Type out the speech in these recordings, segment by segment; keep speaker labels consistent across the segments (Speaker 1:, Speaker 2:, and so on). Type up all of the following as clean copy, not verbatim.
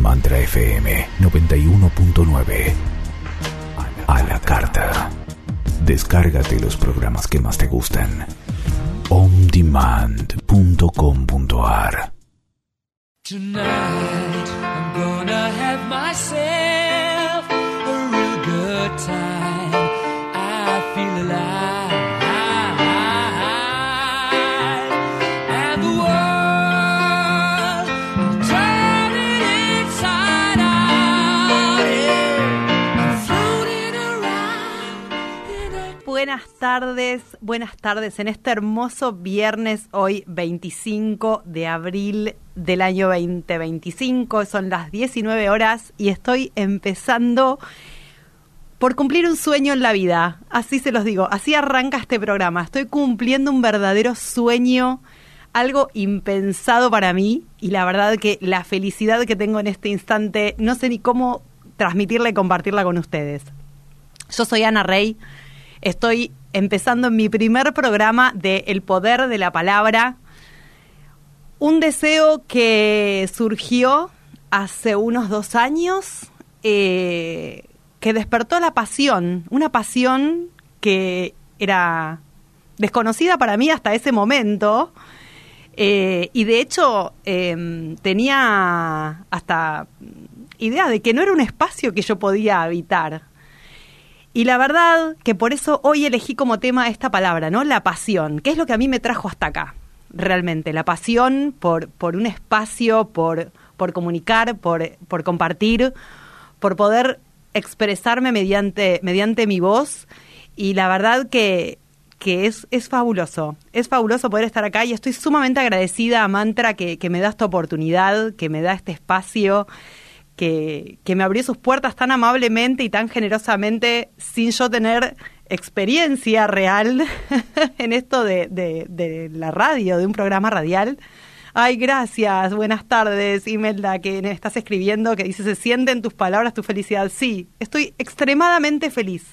Speaker 1: Mantra FM 91.9. A la carta. Descárgate los programas que más te gustan. ondemand.com.ar.
Speaker 2: Tonight I'm gonna have myself a real good time. I feel alive, and the world I'm turning inside out. Yeah. I'm floating around in a...
Speaker 3: Buenas tardes en este hermoso viernes, hoy 25 de abril del año 2025, son las 19 horas y estoy empezando por cumplir un sueño en la vida, así se los digo, así arranca este programa, estoy cumpliendo un verdadero sueño, algo impensado para mí, y la verdad que la felicidad que tengo en este instante, no sé ni cómo transmitirla y compartirla con ustedes. Yo soy Ana Rey, estoy empezando en mi primer programa de El Poder de la Palabra, un deseo que surgió hace unos 2 años, que despertó la pasión, una pasión que era desconocida para mí hasta ese momento, y de hecho tenía hasta idea de que no era un espacio que yo podía habitar. Y la verdad que por eso hoy elegí como tema esta palabra, ¿no? La pasión, que es lo que a mí me trajo hasta acá. Realmente, la pasión por un espacio, por comunicar, por compartir, por poder expresarme mediante mi voz, y la verdad que es fabuloso poder estar acá, y estoy sumamente agradecida a Mantra que me da esta oportunidad, que me da este espacio, que me abrió sus puertas tan amablemente y tan generosamente sin yo tener experiencia real en esto de la radio, de un programa radial. Ay, gracias, buenas tardes, Imelda, que me estás escribiendo, que dice, se siente en tus palabras tu felicidad. Sí, estoy extremadamente feliz,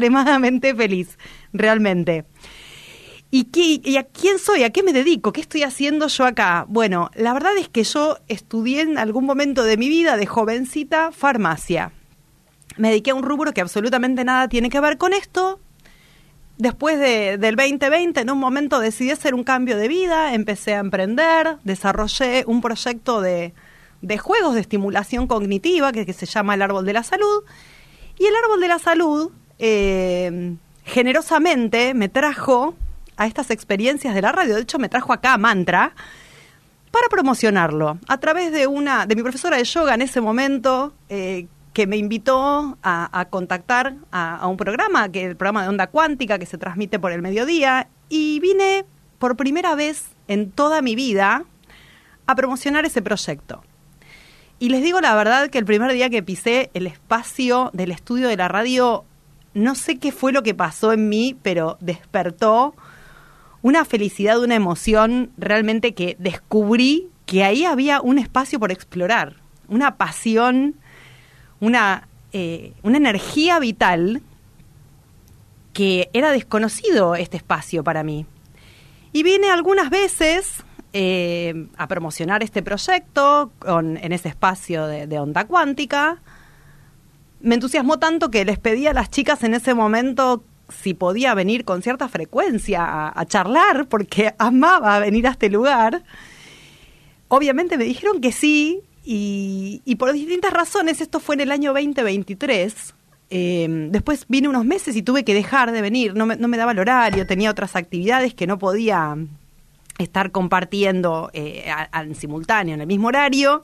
Speaker 3: realmente. ¿Y a quién soy? ¿A qué me dedico? ¿Qué estoy haciendo yo acá? Bueno, la verdad es que yo estudié en algún momento de mi vida, de jovencita, farmacia. Me dediqué a un rubro que absolutamente nada tiene que ver con esto. Después del 2020, en un momento decidí hacer un cambio de vida, empecé a emprender, desarrollé un proyecto de juegos de estimulación cognitiva que se llama El Árbol de la Salud. Y el Árbol de la Salud generosamente me trajo a estas experiencias de la radio, de hecho me trajo acá a Mantra para promocionarlo a través de mi profesora de yoga en ese momento, que me invitó a contactar a un programa, que es el programa de Onda Cuántica, que se transmite por el mediodía, y vine por primera vez en toda mi vida a promocionar ese proyecto. Y les digo la verdad que el primer día que pisé el espacio del estudio de la radio, no sé qué fue lo que pasó en mí, pero despertó una felicidad, una emoción, realmente que descubrí que ahí había un espacio por explorar, una pasión, una energía vital, que era desconocido este espacio para mí. Y vine algunas veces a promocionar este proyecto en ese espacio de Onda Cuántica. Me entusiasmó tanto que les pedí a las chicas en ese momento si podía venir con cierta frecuencia a charlar, porque amaba venir a este lugar. Obviamente me dijeron que sí, y por distintas razones, esto fue en el año 2023, después vine unos meses y tuve que dejar de venir, no me daba el horario, tenía otras actividades que no podía estar compartiendo en simultáneo, en el mismo horario,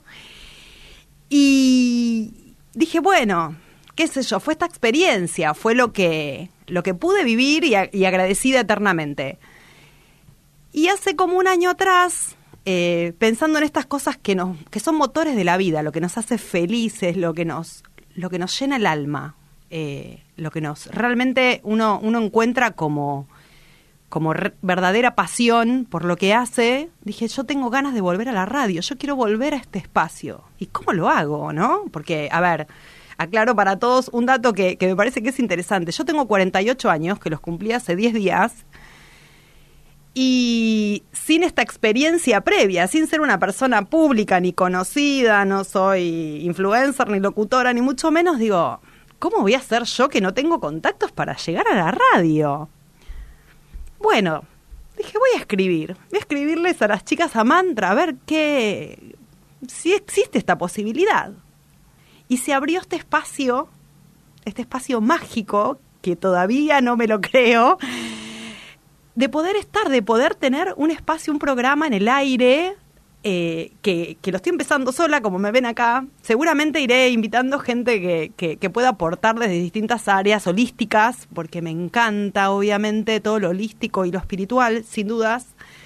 Speaker 3: y dije, bueno, qué sé yo, fue esta experiencia, fue lo que pude vivir y agradecida eternamente. Y hace como un año atrás, pensando en estas cosas que son motores de la vida, lo que nos hace felices, lo que nos llena el alma, lo que realmente uno encuentra como verdadera pasión por lo que hace, dije, yo tengo ganas de volver a la radio, yo quiero volver a este espacio. ¿Y cómo lo hago, no? Porque, a ver, aclaro para todos un dato que me parece que es interesante. Yo tengo 48 años, que los cumplí hace 10 días, Y sin esta experiencia previa, sin ser una persona pública ni conocida, no soy influencer ni locutora, ni mucho menos, digo, ¿cómo voy a hacer yo que no tengo contactos para llegar a la radio? Bueno, dije, voy a escribirles a las chicas a Mantra, a ver si existe esta posibilidad. Y se abrió este espacio mágico, que todavía no me lo creo, de poder tener un espacio, un programa en el aire, que lo estoy empezando sola, como me ven acá. Seguramente iré invitando gente que pueda aportar desde distintas áreas holísticas, porque me encanta, obviamente, todo lo holístico y lo espiritual, sin dudas.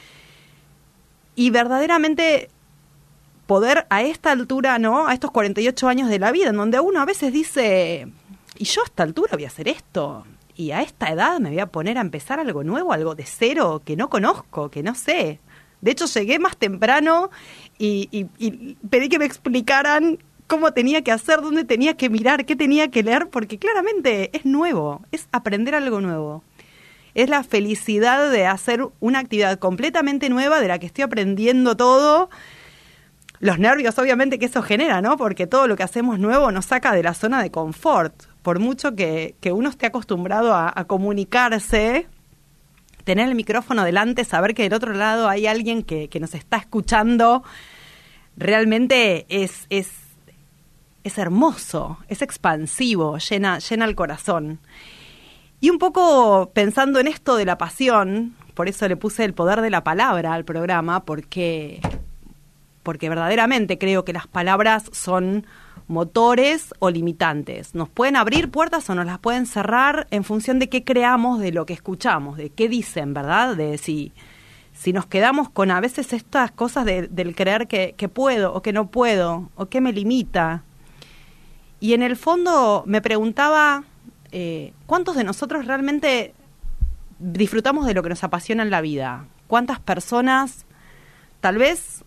Speaker 3: Y verdaderamente poder a esta altura, ¿no? A estos 48 años de la vida, en donde uno a veces dice, ¿y yo a esta altura voy a hacer esto? Y a esta edad me voy a poner a empezar algo nuevo, algo de cero, que no conozco, que no sé. De hecho, llegué más temprano y pedí que me explicaran cómo tenía que hacer, dónde tenía que mirar, qué tenía que leer, porque claramente es nuevo, es aprender algo nuevo. Es la felicidad de hacer una actividad completamente nueva, de la que estoy aprendiendo todo. Los nervios, obviamente, que eso genera, ¿no? Porque todo lo que hacemos nuevo nos saca de la zona de confort. Por mucho que uno esté acostumbrado a comunicarse, tener el micrófono delante, saber que del otro lado hay alguien que nos está escuchando, realmente es hermoso, es expansivo, llena el corazón. Y un poco pensando en esto de la pasión, por eso le puse el poder de la palabra al programa, porque verdaderamente creo que las palabras son motores o limitantes. Nos pueden abrir puertas o nos las pueden cerrar en función de qué creamos de lo que escuchamos, de qué dicen, ¿verdad? De si nos quedamos con a veces estas cosas del creer que puedo o que no puedo o que me limita. Y en el fondo me preguntaba, ¿cuántos de nosotros realmente disfrutamos de lo que nos apasiona en la vida? ¿Cuántas personas, tal vez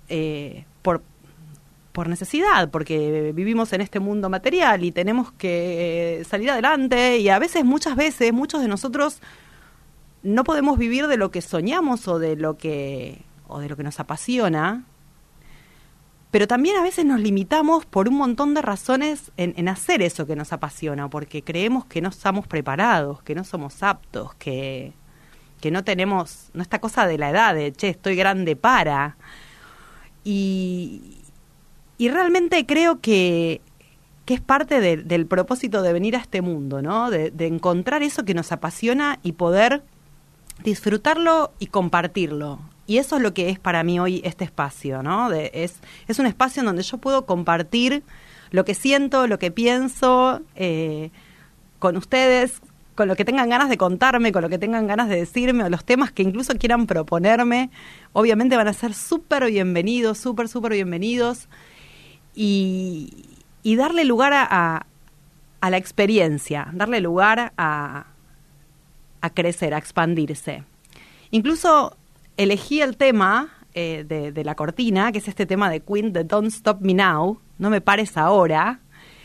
Speaker 3: por necesidad, porque vivimos en este mundo material y tenemos que salir adelante, y a veces, muchas veces, muchos de nosotros no podemos vivir de lo que soñamos o de lo que nos apasiona, pero también a veces nos limitamos por un montón de razones en hacer eso que nos apasiona, porque creemos que no estamos preparados, que no somos aptos, que no tenemos, no, esta cosa de la edad, de estoy grande para. Y realmente creo que es parte del propósito de venir a este mundo, ¿no? De encontrar eso que nos apasiona y poder disfrutarlo y compartirlo. Y eso es lo que es para mí hoy este espacio, ¿no? Es un espacio en donde yo puedo compartir lo que siento, lo que pienso con ustedes, con lo que tengan ganas de contarme, con lo que tengan ganas de decirme, o los temas que incluso quieran proponerme. Obviamente van a ser súper bienvenidos, súper bienvenidos. Y darle lugar a la experiencia, darle lugar a crecer, a expandirse. Incluso elegí el tema de la cortina, que es este tema de Queen, de Don't Stop Me Now, No Me Pares Ahora,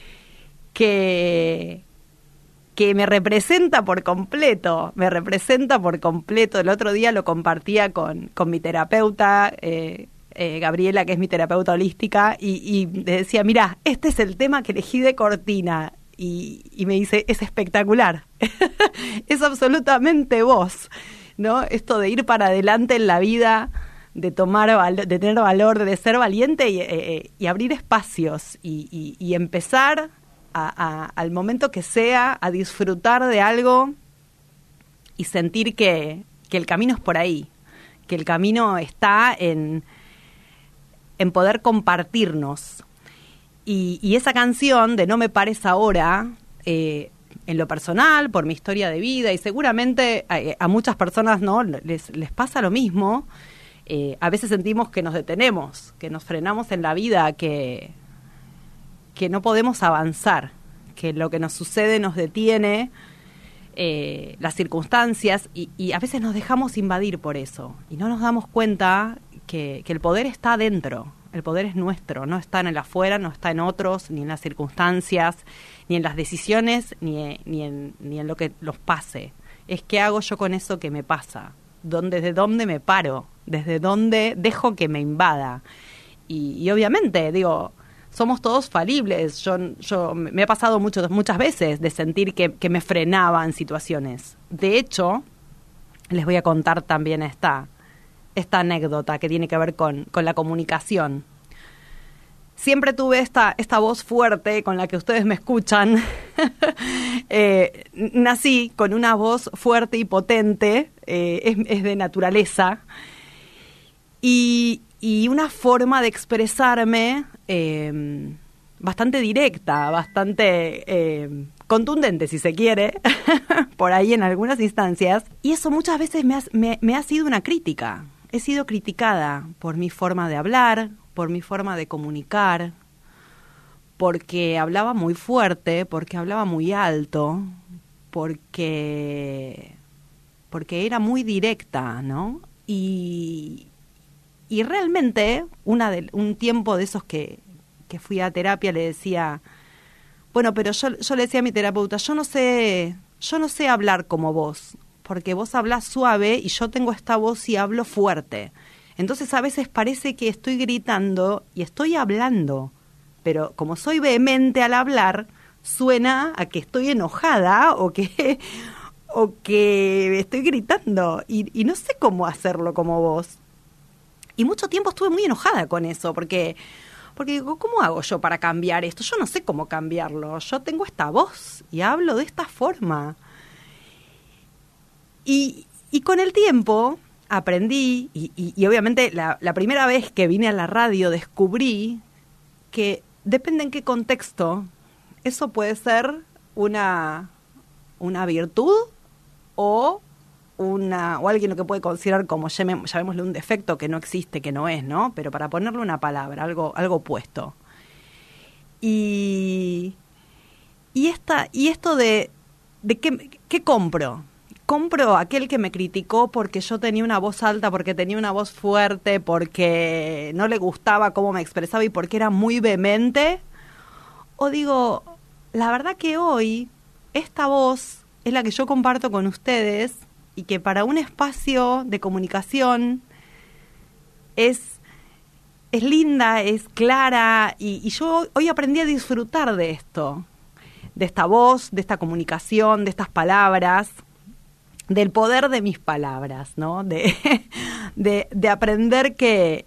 Speaker 3: que me representa por completo. El otro día lo compartía con mi terapeuta, Gabriela, que es mi terapeuta holística, y le decía, mirá, este es el tema que elegí de cortina, y me dice, es espectacular, es absolutamente vos, ¿no? Esto de ir para adelante en la vida, de tener valor, de ser valiente y abrir espacios y empezar al momento que sea a disfrutar de algo y sentir que el camino es por ahí, que el camino está en poder compartirnos. Y esa canción de No Me Pares Ahora, en lo personal, por mi historia de vida, y seguramente a muchas personas, ¿no?, les pasa lo mismo. A veces sentimos que nos detenemos, que nos frenamos en la vida, que no podemos avanzar, que lo que nos sucede nos detiene, las circunstancias, y a veces nos dejamos invadir por eso, y no nos damos cuenta que el poder está adentro, el poder es nuestro, no está en el afuera, no está en otros, ni en las circunstancias, ni en las decisiones, ni en lo que los pase. Es qué hago yo con eso que me pasa, desde dónde me paro, desde dónde dejo que me invada. Y obviamente, digo, somos todos falibles. Yo me ha pasado muchas veces de sentir que me frenaba en situaciones. De hecho, les voy a contar también esta anécdota que tiene que ver con la comunicación. Siempre tuve esta voz fuerte con la que ustedes me escuchan. Nací con una voz fuerte y potente, es de naturaleza. Y una forma de expresarme bastante directa, bastante contundente, si se quiere, por ahí en algunas instancias. Y eso muchas veces me ha sido una crítica. He sido criticada por mi forma de hablar, por mi forma de comunicar, porque hablaba muy fuerte, porque hablaba muy alto, porque era muy directa, ¿no? Y realmente, un tiempo de esos que fui a terapia le decía, bueno, pero yo le decía a mi terapeuta, yo no sé hablar como vos, porque vos hablás suave y yo tengo esta voz y hablo fuerte. Entonces a veces parece que estoy gritando y estoy hablando, pero como soy vehemente al hablar, suena a que estoy enojada o que estoy gritando y no sé cómo hacerlo como vos. Y mucho tiempo estuve muy enojada con eso, porque digo, ¿cómo hago yo para cambiar esto? Yo no sé cómo cambiarlo, yo tengo esta voz y hablo de esta forma. Y con el tiempo aprendí, y obviamente la primera vez que vine a la radio descubrí que depende en qué contexto, eso puede ser una virtud o alguien lo que puede considerar como, llamémosle un defecto que no existe, que no es, ¿no? Pero para ponerle una palabra, algo opuesto. Y esto de ¿qué compro? Compro aquel que me criticó porque yo tenía una voz alta, porque tenía una voz fuerte, porque no le gustaba cómo me expresaba y porque era muy vehemente. O digo, la verdad que hoy esta voz es la que yo comparto con ustedes y que para un espacio de comunicación es linda, es clara y yo hoy aprendí a disfrutar de esto, de esta voz, de esta comunicación, de estas palabras, del poder de mis palabras, ¿no? De aprender que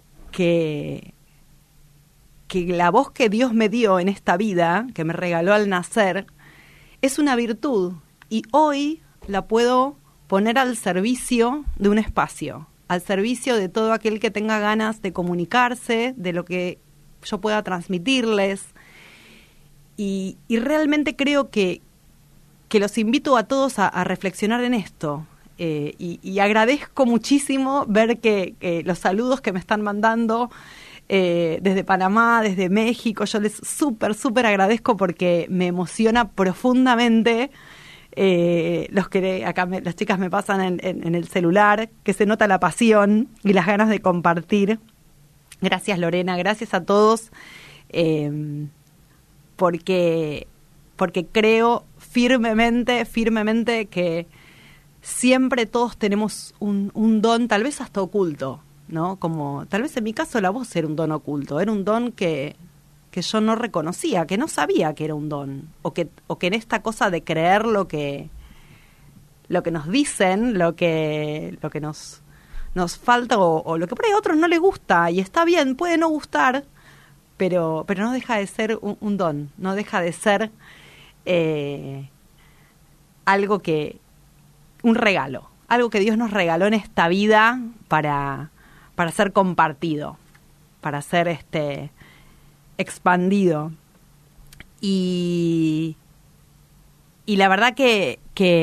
Speaker 3: la voz que Dios me dio en esta vida, que me regaló al nacer, es una virtud y hoy la puedo poner al servicio de un espacio, al servicio de todo aquel que tenga ganas de comunicarse, de lo que yo pueda transmitirles. Y realmente creo que los invito a todos a reflexionar en esto. Y agradezco muchísimo ver que los saludos que me están mandando desde Panamá, desde México, yo les súper agradezco porque me emociona profundamente los que acá las chicas me pasan en el celular, que se nota la pasión y las ganas de compartir. Gracias Lorena, gracias a todos, porque creo firmemente que siempre todos tenemos un don, tal vez hasta oculto, ¿no? Como tal vez en mi caso la voz era un don oculto, era un don que yo no reconocía, que no sabía que era un don, o que en esta cosa de creer lo que nos dicen, lo que nos falta o lo que por ahí a otros no les gusta, y está bien, puede no gustar, pero no deja de ser un don, no deja de ser un regalo, algo que Dios nos regaló en esta vida para ser compartido, para ser expandido. Y la verdad que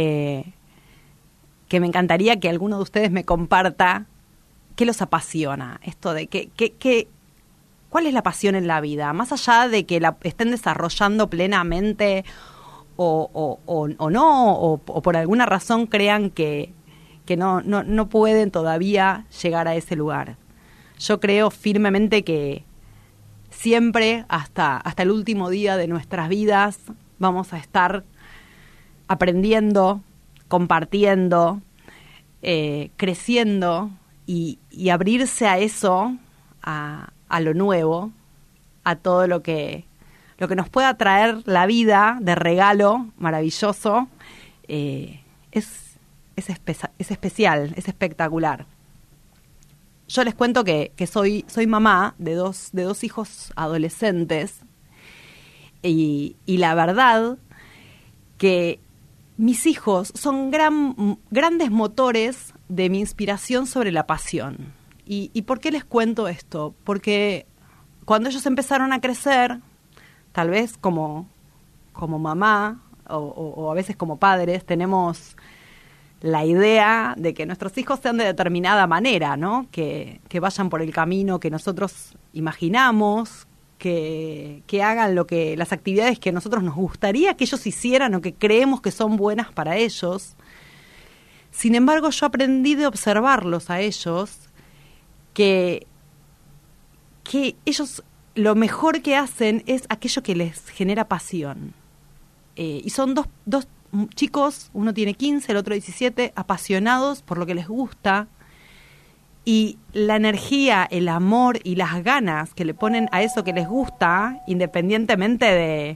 Speaker 3: me encantaría que alguno de ustedes me comparta qué los apasiona, esto de cuál es la pasión en la vida, más allá de que la estén desarrollando plenamente o no, o por alguna razón crean que no pueden todavía llegar a ese lugar. Yo creo firmemente que siempre, hasta el último día de nuestras vidas, vamos a estar aprendiendo, compartiendo, creciendo y abrirse a eso, a lo nuevo, a todo lo que nos pueda traer la vida de regalo maravilloso, es especial, es espectacular. Yo les cuento que soy mamá de dos hijos adolescentes y la verdad que mis hijos son grandes motores de mi inspiración sobre la pasión. ¿Y por qué les cuento esto? Porque cuando ellos empezaron a crecer, tal vez como mamá o a veces como padres, tenemos la idea de que nuestros hijos sean de determinada manera, ¿no? Que vayan por el camino que nosotros imaginamos, que hagan las actividades que a nosotros nos gustaría que ellos hicieran o que creemos que son buenas para ellos. Sin embargo, yo aprendí de observarlos a ellos que ellos lo mejor que hacen es aquello que les genera pasión. Y son dos chicos, uno tiene 15, el otro 17, apasionados por lo que les gusta, y la energía, el amor y las ganas que le ponen a eso que les gusta, independientemente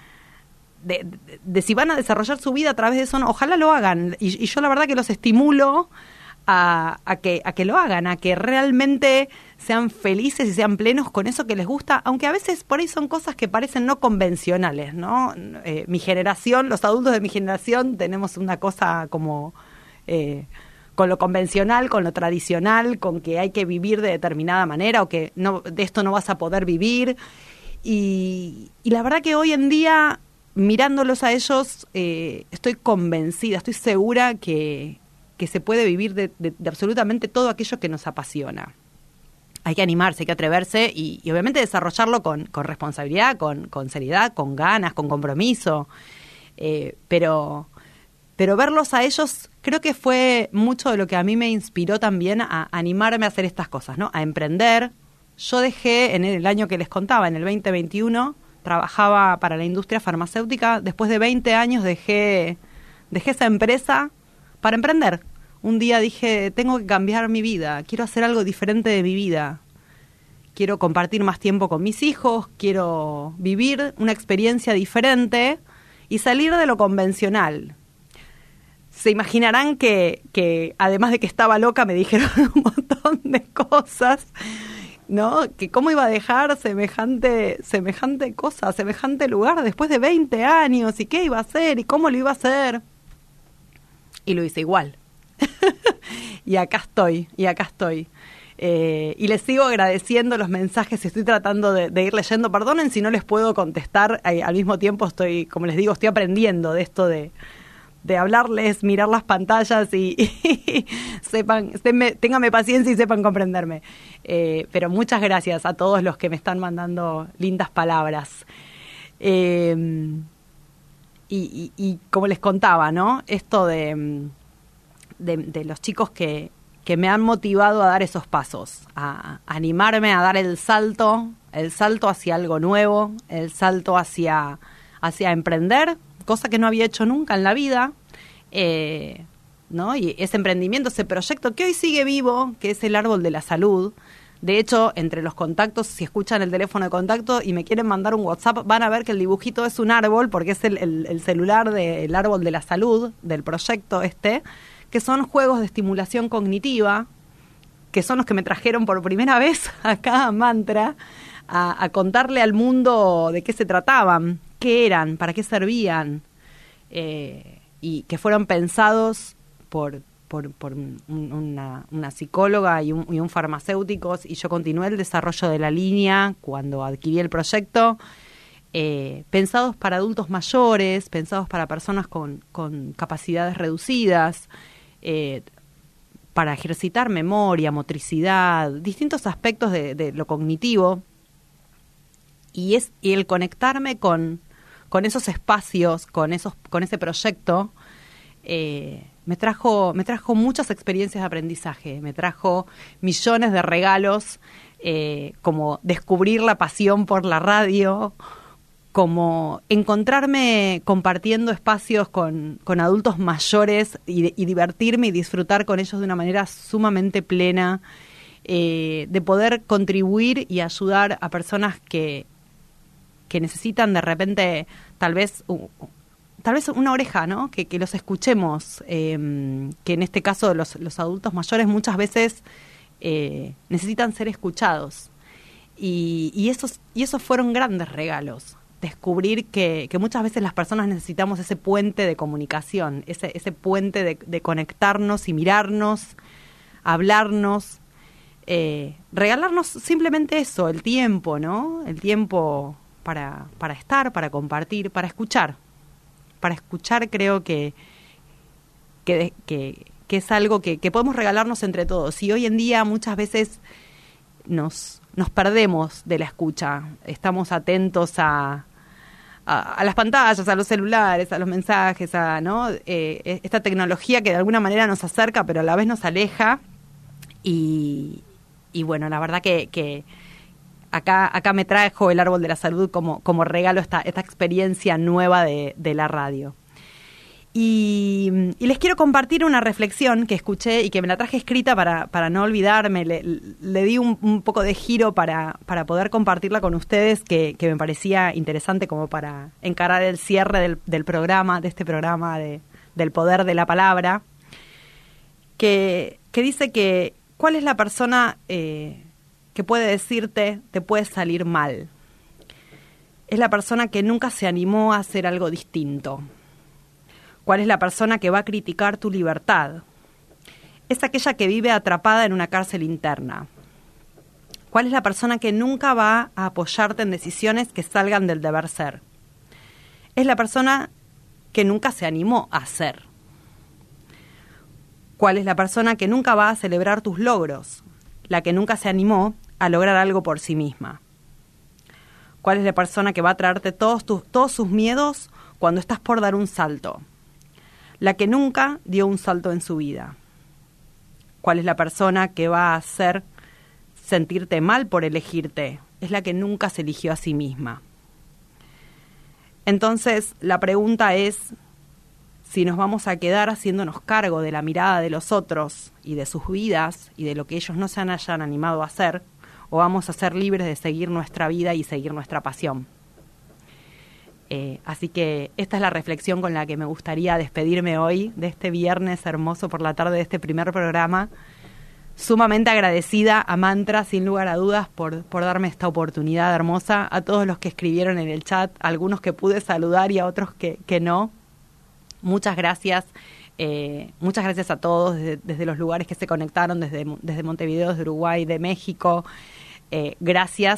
Speaker 3: de si van a desarrollar su vida a través de eso, no, ojalá lo hagan. Y yo la verdad que los estimulo a que lo hagan, a que realmente sean felices y sean plenos con eso que les gusta, aunque a veces por ahí son cosas que parecen no convencionales, ¿no? Mi generación, los adultos de mi generación, tenemos una cosa como con lo convencional, con lo tradicional, con que hay que vivir de determinada manera o que no, de esto no vas a poder vivir. Y la verdad que hoy en día, mirándolos a ellos, estoy convencida, estoy segura que se puede vivir de absolutamente todo aquello que nos apasiona. Hay que animarse, hay que atreverse y obviamente desarrollarlo con responsabilidad, con seriedad, con ganas, con compromiso. Pero verlos a ellos creo que fue mucho de lo que a mí me inspiró también a animarme a hacer estas cosas, ¿no? A emprender. Yo dejé en el año que les contaba, en el 2021, trabajaba para la industria farmacéutica. Después de 20 años dejé esa empresa para emprender. Un día dije, tengo que cambiar mi vida, quiero hacer algo diferente de mi vida. Quiero compartir más tiempo con mis hijos, quiero vivir una experiencia diferente y salir de lo convencional. Se imaginarán que además de que estaba loca, me dijeron un montón de cosas, ¿no? Que cómo iba a dejar semejante cosa, semejante lugar después de 20 años, y qué iba a hacer, y cómo lo iba a hacer. Y lo hice igual. y acá estoy. Y les sigo agradeciendo los mensajes, estoy tratando de ir leyendo. Perdonen si no les puedo contestar, al mismo tiempo estoy, como les digo, estoy aprendiendo de esto de hablarles, mirar las pantallas y ténganme paciencia y sepan comprenderme. Pero muchas gracias a todos los que me están mandando lindas palabras. Y como les contaba, ¿no? Esto de los chicos que me han motivado a dar esos pasos, a animarme a dar el salto hacia algo nuevo, el salto hacia emprender, cosa que no había hecho nunca en la vida, ¿no? Y ese emprendimiento, ese proyecto que hoy sigue vivo, que es el Árbol de la Salud. De hecho, entre los contactos, si escuchan el teléfono de contacto y me quieren mandar un WhatsApp, van a ver que el dibujito es un árbol, porque es el celular del Árbol de la Salud, del proyecto que son juegos de estimulación cognitiva, que son los que me trajeron por primera vez acá a Mantra, a contarle al mundo de qué se trataban, qué eran, para qué servían, y que fueron pensados por una psicóloga y un farmacéutico, y yo continué el desarrollo de la línea cuando adquirí el proyecto, pensados para adultos mayores, pensados para personas con capacidades reducidas, para ejercitar memoria, motricidad, distintos aspectos de lo cognitivo, y el conectarme con esos espacios, con ese proyecto, me trajo muchas experiencias de aprendizaje, me trajo millones de regalos, como descubrir la pasión por la radio, como encontrarme compartiendo espacios con adultos mayores y divertirme y disfrutar con ellos de una manera sumamente plena, de poder contribuir y ayudar a personas que necesitan de repente tal vez una oreja, ¿no? Que los escuchemos, que en este caso los adultos mayores muchas veces necesitan ser escuchados. Y esos fueron grandes regalos. Descubrir que muchas veces las personas necesitamos ese puente de comunicación, ese puente de conectarnos y mirarnos, hablarnos, regalarnos simplemente eso, el tiempo, ¿no? El tiempo para estar, para compartir, para escuchar. Para escuchar creo que es algo que podemos regalarnos entre todos. Y hoy en día muchas veces nos perdemos de la escucha. Estamos atentos a las pantallas, a los celulares, a los mensajes, ¿no? Esta tecnología que de alguna manera nos acerca, pero a la vez nos aleja. Y bueno, la verdad que acá me trajo el Árbol de la Salud como regalo esta experiencia nueva de la radio. Y les quiero compartir una reflexión que escuché y que me la traje escrita para no olvidarme. Le di un poco de giro para poder compartirla con ustedes, que me parecía interesante como para encarar el cierre del programa, de este programa del poder de la palabra, que dice que ¿cuál es la persona que puede decirte te puede salir mal? Es la persona que nunca se animó a hacer algo distinto. ¿Cuál es la persona que va a criticar tu libertad? Es aquella que vive atrapada en una cárcel interna. ¿Cuál es la persona que nunca va a apoyarte en decisiones que salgan del deber ser? Es la persona que nunca se animó a hacer. ¿Cuál es la persona que nunca va a celebrar tus logros? La que nunca se animó a lograr algo por sí misma. ¿Cuál es la persona que va a traerte todos sus miedos cuando estás por dar un salto? La que nunca dio un salto en su vida. ¿Cuál es la persona que va a hacer sentirte mal por elegirte? Es la que nunca se eligió a sí misma. Entonces, la pregunta es si nos vamos a quedar haciéndonos cargo de la mirada de los otros y de sus vidas y de lo que ellos no se hayan animado a hacer, o vamos a ser libres de seguir nuestra vida y seguir nuestra pasión. Así que esta es la reflexión con la que me gustaría despedirme hoy, de este viernes hermoso por la tarde de este primer programa. Sumamente agradecida a Mantra, sin lugar a dudas, por darme esta oportunidad hermosa, a todos los que escribieron en el chat, a algunos que pude saludar y a otros que no. Muchas gracias a todos desde los lugares que se conectaron, desde Montevideo, desde Uruguay, de México. Gracias.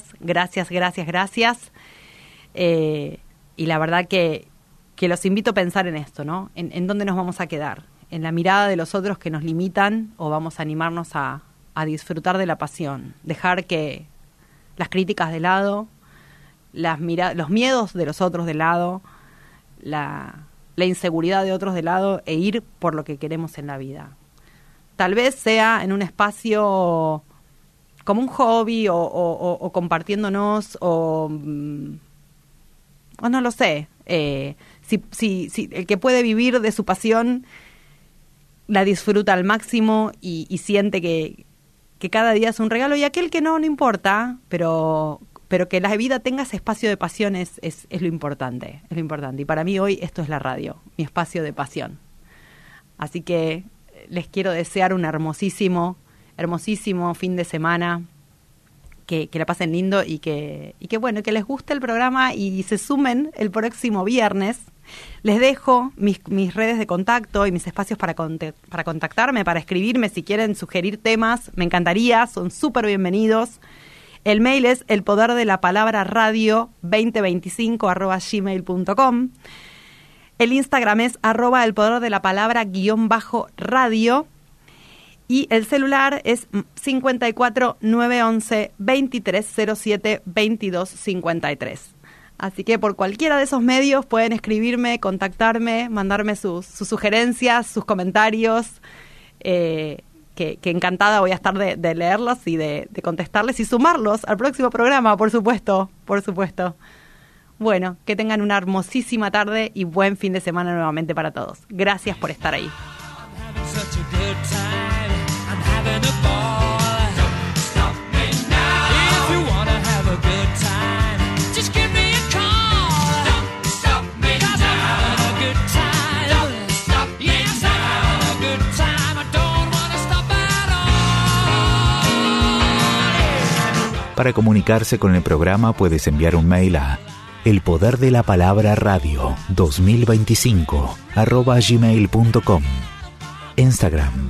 Speaker 3: Y la verdad que los invito a pensar en esto, ¿no? En dónde nos vamos a quedar. ¿En la mirada de los otros que nos limitan o vamos a animarnos a disfrutar de la pasión? Dejar que las críticas de lado, los miedos de los otros de lado, la inseguridad de otros de lado e ir por lo que queremos en la vida. Tal vez sea en un espacio como un hobby o compartiéndonos o no lo sé. Si el que puede vivir de su pasión la disfruta al máximo y siente que cada día es un regalo, y aquel que no importa, pero que la vida tenga ese espacio de pasión es lo importante, Y para mí hoy esto es la radio, mi espacio de pasión. Así que les quiero desear un hermosísimo fin de semana, que la pasen lindo y que que les guste el programa y se sumen el próximo viernes. Les dejo mis redes de contacto y mis espacios para contactarme, para escribirme si quieren sugerir temas. Me encantaría, son súper bienvenidos. El mail es elpoderdelaPalabraRadio2025@gmail.com. El Instagram es @elpoderdelaPalabra_radio. Y el celular es 54 911 2307 2253. Así que por cualquiera de esos medios pueden escribirme, contactarme, mandarme sus sugerencias, sus comentarios, que encantada voy a estar de leerlos y de contestarles y sumarlos al próximo programa, por supuesto. Bueno, que tengan una hermosísima tarde y buen fin de semana nuevamente para todos. Gracias por estar ahí.
Speaker 1: Para comunicarse con el programa puedes enviar un mail a elpoderdelaPalabraRadio2025@gmail.com. Instagram,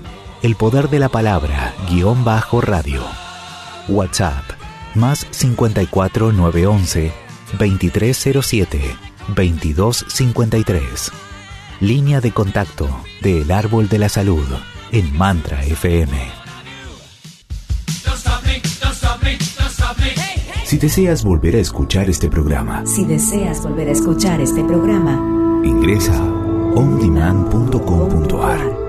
Speaker 1: elpoderdelaPalabra_radio. WhatsApp, +54 911 2307 2253. Línea de contacto de El Árbol de la Salud en Mantra FM. Si deseas volver a escuchar este programa, ingresa a ondemand.com.ar.